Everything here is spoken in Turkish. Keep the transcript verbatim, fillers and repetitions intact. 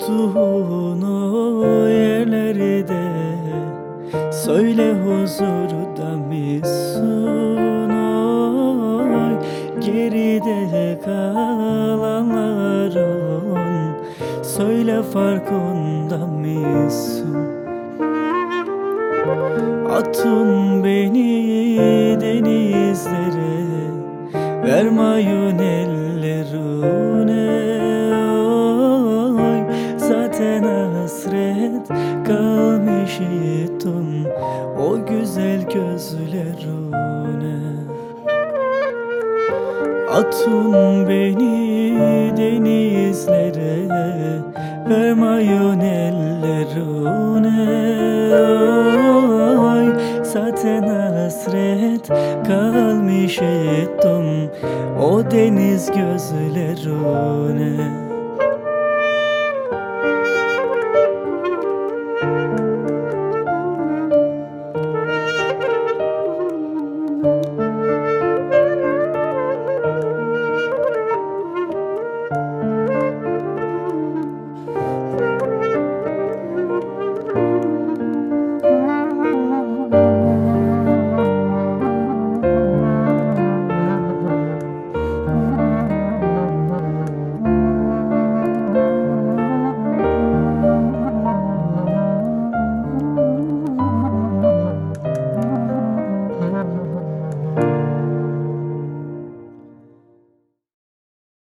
Tuttuğun o yerlerde söyle huzurda mısın oy? Geride kalanların söyle farkında mısın? Atın beni denizlere, vermayın ellerine oy. Zaten hasret kalmıştım o güzel gözlerine. Atın beni denizlere, vermayın ellerine oy. Zaten hasret kalmıştım o deniz gözlerine.